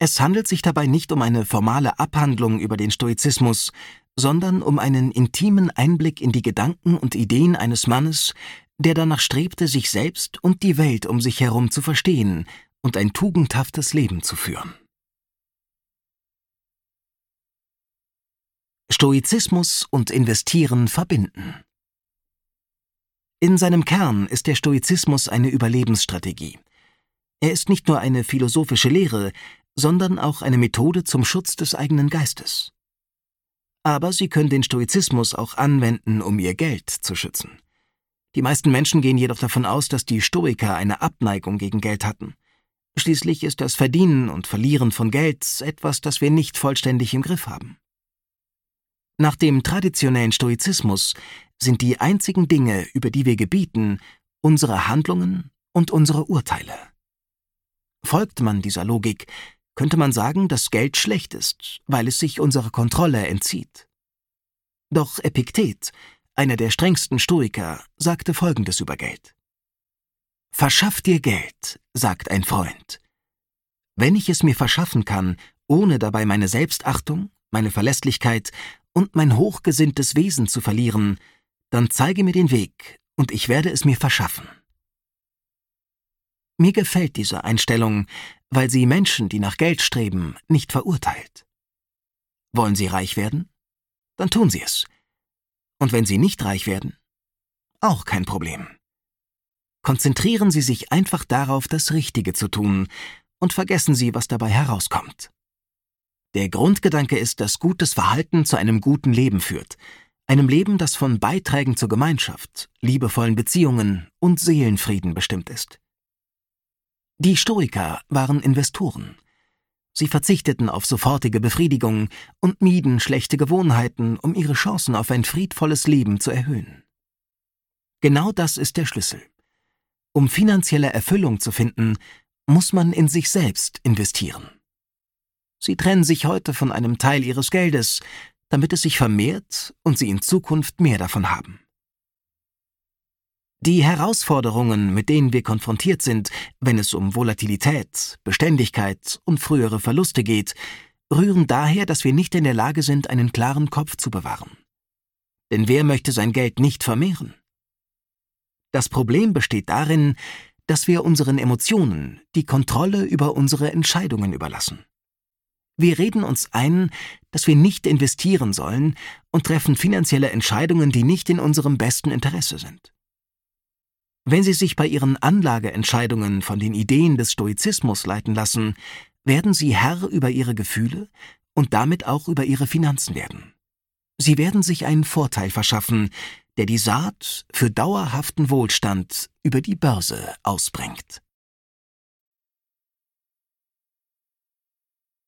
Es handelt sich dabei nicht um eine formale Abhandlung über den Stoizismus, sondern um einen intimen Einblick in die Gedanken und Ideen eines Mannes, der danach strebte, sich selbst und die Welt um sich herum zu verstehen und ein tugendhaftes Leben zu führen. Stoizismus und Investieren verbinden. In seinem Kern ist der Stoizismus eine Überlebensstrategie. Er ist nicht nur eine philosophische Lehre, sondern auch eine Methode zum Schutz des eigenen Geistes. Aber Sie können den Stoizismus auch anwenden, um Ihr Geld zu schützen. Die meisten Menschen gehen jedoch davon aus, dass die Stoiker eine Abneigung gegen Geld hatten. Schließlich ist das Verdienen und Verlieren von Geld etwas, das wir nicht vollständig im Griff haben. Nach dem traditionellen Stoizismus sind die einzigen Dinge, über die wir gebieten, unsere Handlungen und unsere Urteile. Folgt man dieser Logik, könnte man sagen, dass Geld schlecht ist, weil es sich unserer Kontrolle entzieht. Doch Epiktet, einer der strengsten Stoiker, sagte Folgendes über Geld: »Verschaff dir Geld«, sagt ein Freund. »Wenn ich es mir verschaffen kann, ohne dabei meine Selbstachtung, meine Verlässlichkeit und mein hochgesinntes Wesen zu verlieren, dann zeige mir den Weg, und ich werde es mir verschaffen.« Mir gefällt diese Einstellung, weil sie Menschen, die nach Geld streben, nicht verurteilt. Wollen sie reich werden? Dann tun sie es. Und wenn sie nicht reich werden? Auch kein Problem. Konzentrieren Sie sich einfach darauf, das Richtige zu tun, und vergessen Sie, was dabei herauskommt. Der Grundgedanke ist, dass gutes Verhalten zu einem guten Leben führt, einem Leben, das von Beiträgen zur Gemeinschaft, liebevollen Beziehungen und Seelenfrieden bestimmt ist. Die Stoiker waren Investoren. Sie verzichteten auf sofortige Befriedigung und mieden schlechte Gewohnheiten, um ihre Chancen auf ein friedvolles Leben zu erhöhen. Genau das ist der Schlüssel. Um finanzielle Erfüllung zu finden, muss man in sich selbst investieren. Sie trennen sich heute von einem Teil ihres Geldes, damit es sich vermehrt und sie in Zukunft mehr davon haben. Die Herausforderungen, mit denen wir konfrontiert sind, wenn es um Volatilität, Beständigkeit und frühere Verluste geht, rühren daher, dass wir nicht in der Lage sind, einen klaren Kopf zu bewahren. Denn wer möchte sein Geld nicht vermehren? Das Problem besteht darin, dass wir unseren Emotionen die Kontrolle über unsere Entscheidungen überlassen. Wir reden uns ein, dass wir nicht investieren sollen und treffen finanzielle Entscheidungen, die nicht in unserem besten Interesse sind. Wenn Sie sich bei Ihren Anlageentscheidungen von den Ideen des Stoizismus leiten lassen, werden Sie Herr über Ihre Gefühle und damit auch über Ihre Finanzen werden. Sie werden sich einen Vorteil verschaffen, der die Saat für dauerhaften Wohlstand über die Börse ausbringt.